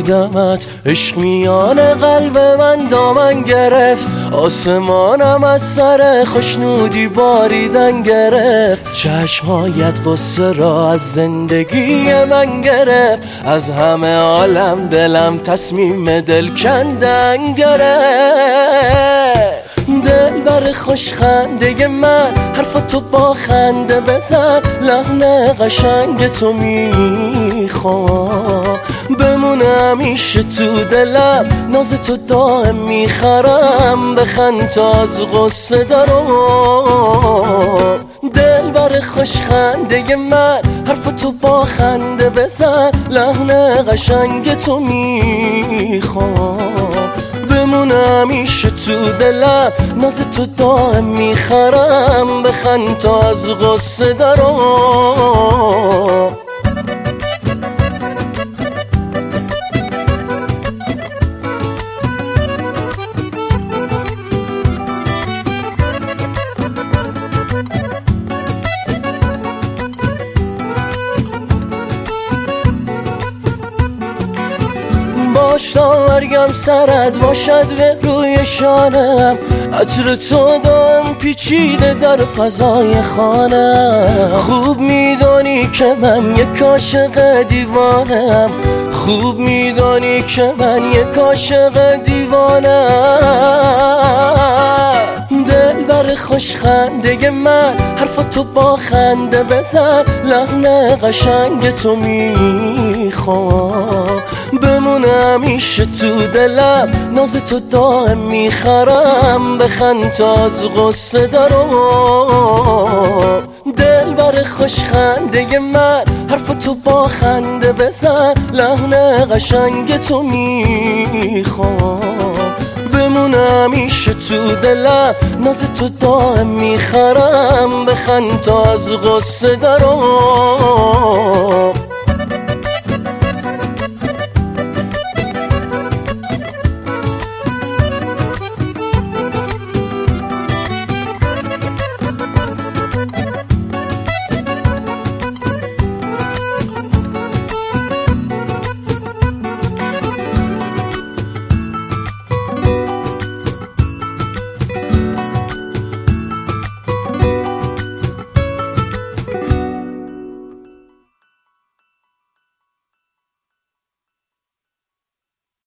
دیدمت عشق میان قلب من دامن گرفت، آسمانم از سر خوشنودی باریدن گرفت، چشمهایت قصه را از زندگی من گرفت، از همه عالم دلم تصمیم دل کندن گرفت. دل بر خوش خنده من حرفتو با خنده بزن، لحن قشنگ تو میخوام بمونه همیشه تو دلم، ناز تو دائم میخرم بخند تا از غصه دارم. دل بر خوش خنده من حرفتو با خنده بزن، لحن قشنگ تو میخوام بمونه همیشه تو دلم، ناز تو دائم میخرم بخند تا از غصه دارم. باش تا مرگم سرت باشد به روی شانم، عطر تو دائم پیچیده در فضای خانم. خوب میدانی که من یک عاشق دیوانم، خوب میدانی که من یک عاشق دیوانم. دل بر خوش خنده من حرفتو با خنده بزن، لحن قشنگ تو میخوام بمونه همیشه تو دلم، ناز تو دائم میخرم بخند تا از غصه دارم. دل بر خوش خنده من حرفتو با خنده بزن، لحن قشنگ تو میخوام بمونه همیشه تو دلم، ناز تو دائم میخرم بخند تا از غصه دارم.